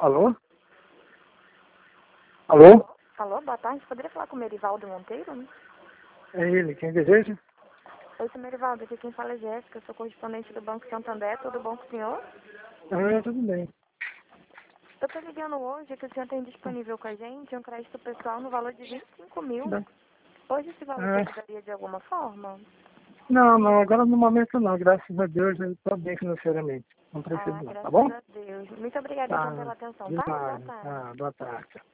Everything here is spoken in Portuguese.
Alô? Alô? Alô, boa tarde. Poderia falar com o Merivaldo Monteiro? É ele, quem deseja? Oi, seu Merivaldo. Aqui quem fala é Jéssica. Sou correspondente do Banco Santander. Tudo bom com o senhor? Tudo bem. Eu tô ligando hoje que o senhor tem disponível com a gente um crédito pessoal no valor de 25 mil. Tá. Hoje esse valor te ajudaria de alguma forma? Não, agora no momento não, graças a Deus eu estou bem financeiramente. Não preciso não, tá Graças bom? a Deus. Muito obrigada então Tá, pela atenção, de tá? Boa nada. tarde. Boa tarde.